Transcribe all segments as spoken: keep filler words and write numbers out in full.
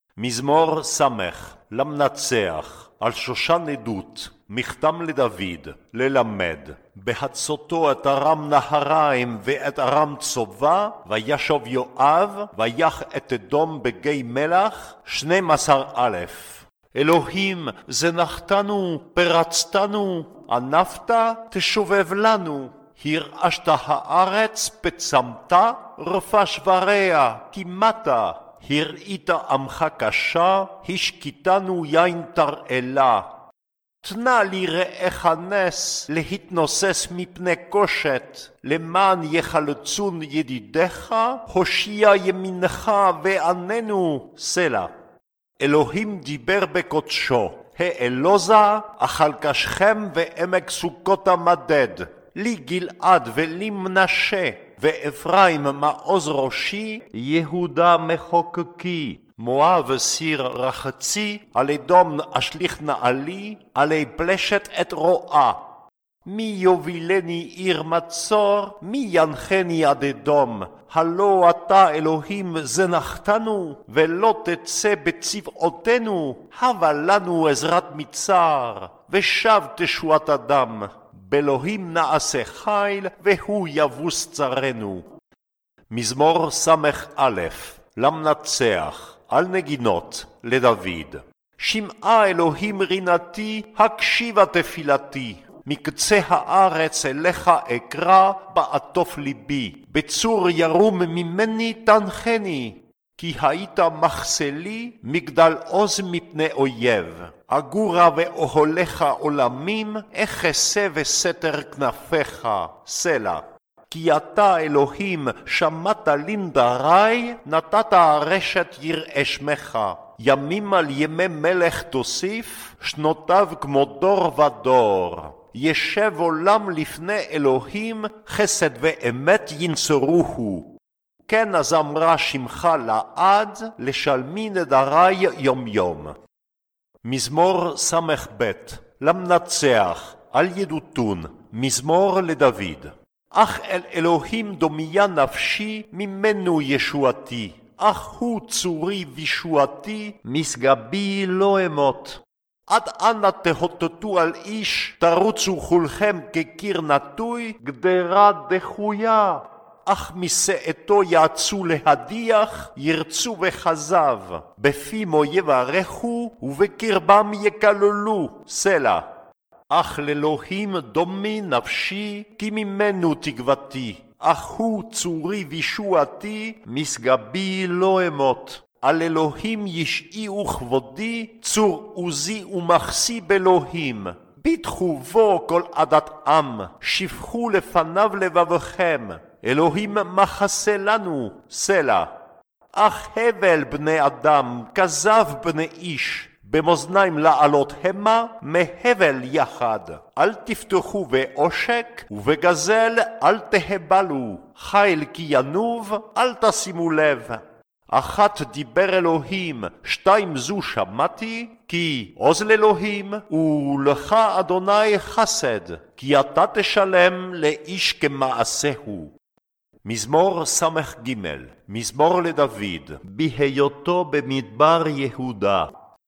מזמור סמך למנצח, על שושן עדות, מכתם לדוד, ללמד. בהצותו את ארם נהריים ואת ארם צובה, וישוב יואב, ויח את אדום בגיא מלח, שנים עשר א'. אלוהים, זנחתנו, פרצתנו, ענפת, תשובב לנו. הרעשת הארץ, פצמת, רפה שבריה, כימת. הראית עמך קשה, השקיטנו יין תרעלה. תנה לי רעך נס, להתנוסס מפני קושת, למען יחלצון ידידיך, הושיע ימינך ועננו, סלע. אלוהים דיבר בקודשו, האלוזה, אכל שכם ועמק סוכות המדד, לי גלעד ולי מנשה, ואפרים מעוז ראשי, יהודה מחוקקי. מואב סיר רחצי, על אדום אשליך נעלי, עלי פלשת את רועה. מי יובילני עיר מצור, מי ינחני עד אדום? הלא אתה אלוהים זנחתנו, ולא תצא בצבאותינו. הבה לנו עזרת מצר, ושב תשועת אדם. באלוהים נעשה חיל, והוא יבוס צרנו. מזמור סמך א' למנצח, על נגינות, לדוד. שמעה אלוהים רינתי, הקשיבה תפילתי. מקצה הארץ אליך אקרא, בעטוף ליבי. בצור ירום ממני תנחני. כי היית מחסלי, מגדל עוז מפני אויב. אגורה ואוהליך עולמים, אחסה וסתר כנפיך, סלע. כי אתה אלוהים שמעת לנדרי, נתת הרשת יראה שמך. ימים על ימי מלך תוסיף, שנותיו כמו דור ודור. ישב עולם לפני אלוהים, חסד ואמת ינצרוהו. כן אז אמרה שמך לעד, לשלמי נדרי יום יום. מזמור סמך ב' למנצח, על ידותון, מזמור לדוד. אך אל אלוהים דומיה נפשי, ממנו ישועתי. אך הוא צורי וישועתי, משגבי לא אמות. עד אנה תהוטטו על איש, תרוצו כולכם כקיר נטוי, גדרה דחויה. אך משאתו יעצו להדיח, ירצו וחזב. בפים יברכו, ובקרבם יקללו, סלע. אך לאלוהים דומי נפשי, כי ממנו תקוותי. אך הוא צורי וישועתי, משגבי לא אמות. על אלוהים ישעי וכבודי, צור עוזי ומחסי באלוהים. ביטחו בו כל עדת עם, שפכו לפניו לבבכם. אלוהים מחסה לנו, סלע. אך הבל בני אדם, כזב בני איש. במאזניים לעלות המה, מהבל יחד. אל תפתחו בעושק, ובגזל אל תהבלו. חיל כי ינוב, אל תשימו לב. אחת דיבר אלוהים, שתיים זו שמעתי, כי עוז לאלוהים, ולך אדוני חסד, כי אתה תשלם לאיש כמעשהו. מזמור סמך ג' מזמור לדוד, בהיותו במדבר יהודה.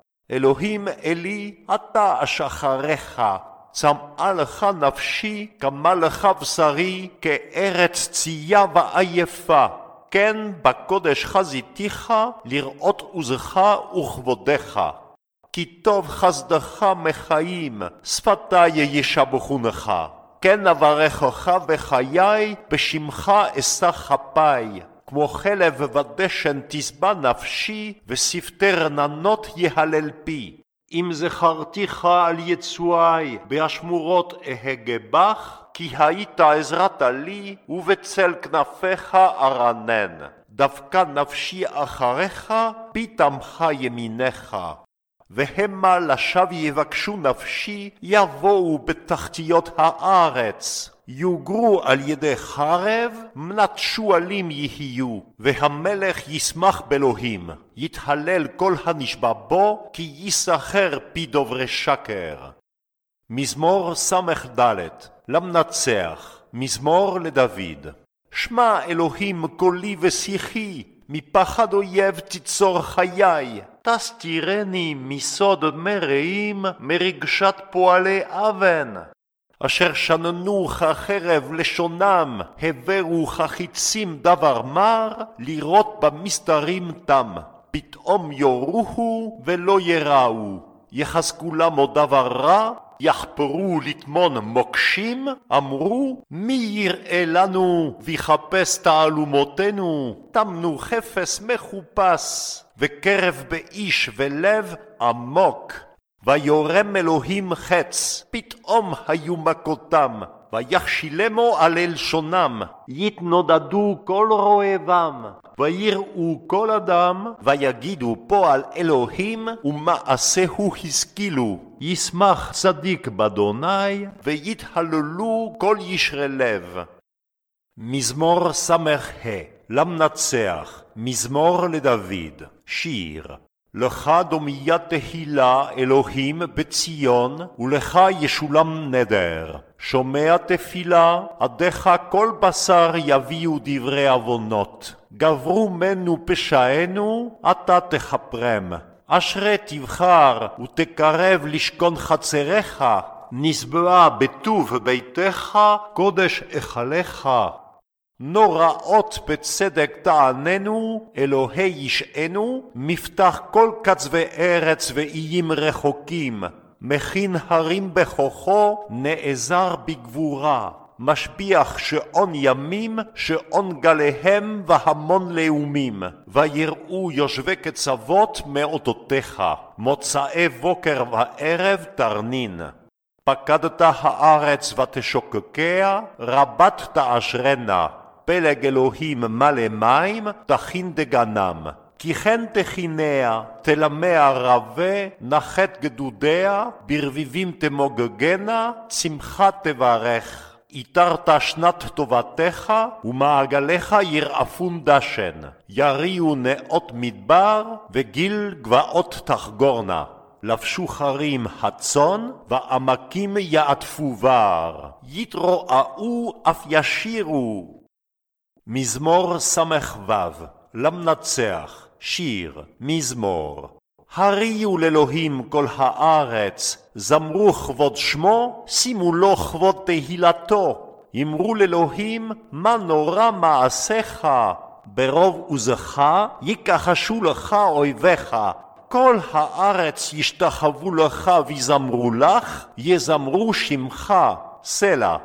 אלוהים אלי, אתה אשחריך, צמאה לך נפשי, קמה לך בשרי, כארץ צייה ועייפה. כן בקודש חזיתיך, לראות עוזך וכבודך. כי טוב חסדך מחיים, שפתי ישבחונך. כן אברכך בחיי, בשמך אשא כפי. כמו חלב ודשן תשבע נפשי, ושפתי רננות יהלל פי. אם זכרתיך על יצואי, בהשמורות אהגה בך, כי היית עזרת לי, ובצל כנפיך ארנן. דווקא נפשי אחריך, פיתמך ימינך. והמה לשווא יבקשו נפשי, יבואו בתחתיות הארץ. יוגרו על ידי חרב, מנת שועלים יהיו, והמלך ישמח באלוהים. יתהלל כל הנשבע בו, כי יסחר פי דוברי שקר. מזמור סמך ד' למנצח, מזמור לדוד. שמע אלוהים קולי ושיחי, מפחד אויב תיצור חיי, תסתירני מסוד מרעים, מרגשת פועלי אבן. אשר שננוך חרב לשונם, הברו חיצים דבר מר, לראות במסתרים תם. פתאום יורהו ולא יראו, יחזקו למו דבר רע, יחפרו לטמון מוקשים, אמרו מי יראה לנו ויחפש תעלומותינו, טמנו חפש מחופש, וקרב באיש ולב עמוק. ויורם אלוהים חץ, פתאום היו מכותם, ויחשילמו על לשונם, יתנודדו כל רועבם, ויראו כל אדם, ויגידו פועל אלוהים, ומעשהו השכילו. ישמח צדיק באדוני, ויתהללו כל ישרי לב. מזמור סמך ה, למנצח, מזמור לדוד, שיר. לך דומיה תהילה אלוהים בציון, ולך ישולם נדר. שומע תפילה, עדיך כל בשר יביאו דברי עוונות. גברו מנו פשענו, אתה תכפרם. אשרי תבחר ותקרב לשכון חצריך, נסבעה בטוב ביתך, קודש אכלך. נוראות בצדק תעננו, אלוהי ישענו, מפתח כל קצווי ארץ ואיים רחוקים. מכין הרים בכוחו, נעזר בגבורה. משביח שעון ימים, שעון גליהם והמון לאומים. ויראו יושבי קצוות מאותותיך, מוצאי בוקר וערב תרנין. פקדת הארץ ותשוקקיה, רבת תאשרנה. פלג אלוהים מלא מים, תכין דגנם. כי כן תכיניה, תלמיה רבה, נחת גדודיה, ברביבים תמוגגנה, צמחה תברך. איתרת שנת טובתך, ומעגליך ירעפון דשן. יריעו נאות מדבר, וגיל גבעות תחגורנה. לבשו חרים הצאן, ועמקים יעטפו בר. יתרועעו אף ישירו. מזמור סמך וו, למנצח, שיר, מזמור. הריעו לאלוהים כל הארץ, זמרו כבוד שמו, שימו לו כבוד תהילתו. אמרו לאלוהים, מה נורא מעשיך, ברוב עוזך יכחשו לך אויביך. כל הארץ ישתחוו לך ויזמרו לך, יזמרו שמך, סלע.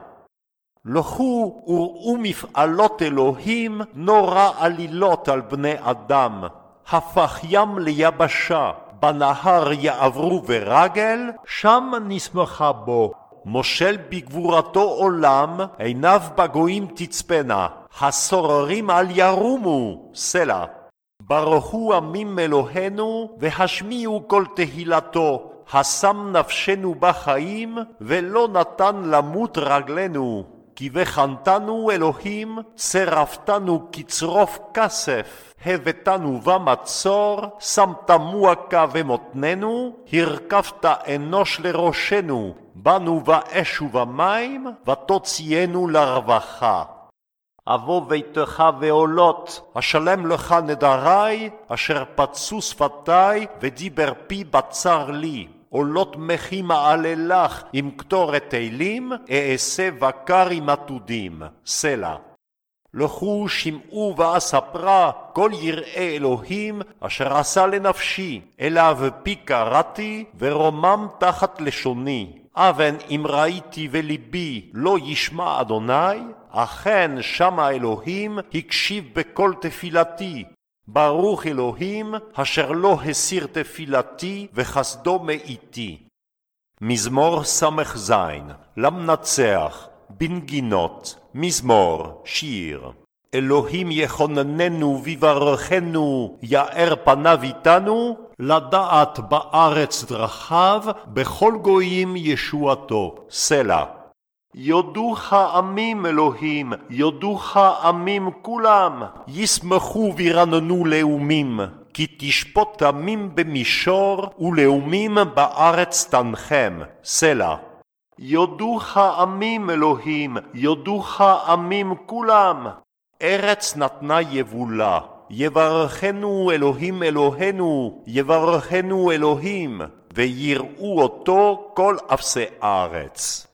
לכו וראו מפעלות אלוהים, נורא עלילות על בני אדם. הפך ים ליבשה, בנהר יעברו ברגל, שם נשמחה בו. מושל בגבורתו עולם, עיניו בגויים תצפנה. הסוררים על ירומו, סלע. ברכו עמים אלוהינו, והשמיעו כל תהילתו. השם נפשנו בחיים, ולא נתן למות רגלנו. כי בחנתנו אלוהים, צרפתנו כצרוף כסף, הבאתנו במצור, שמת מועקה ומותננו, הרכבת אנוש לראשנו, באנו באש ובמים, ותוציאנו לרווחה. אבוא ביתך ועולות, אשלם לך נדרי, אשר פצו שפתי, ודיבר פי בצר לי. עולות מחי מעלה לך עם קטורת תהילים, אעשה בקר עם עתודים, סלע. לכו שמעו ואספרה כל יראי אלוהים אשר עשה לנפשי, אליו פי קראתי ורומם תחת לשוני. אבן אם ראיתי וליבי לא ישמע אדוני, אכן שמה אלוהים הקשיב בכל תפילתי. ברוך אלוהים אשר לא הסיר תפילתי וחסדו מאיתי. מזמור סמך זין, למנצח, בנגינות, מזמור, שיר. אלוהים יכונננו ויברכנו, יאר פניו איתנו, לדעת בארץ דרכיו, בכל גויים ישועתו, סלע. יודוך עמים אלוהים, יודוך עמים כולם, ישמחו וירננו לאומים, כי תשפוט עמים במישור, ולאומים בארץ תנחם, סלע. יודוך עמים אלוהים, יודוך עמים כולם, ארץ נתנה יבולה, יברכנו אלוהים אלוהינו, יברכנו אלוהים, ויראו אותו כל אפסי הארץ.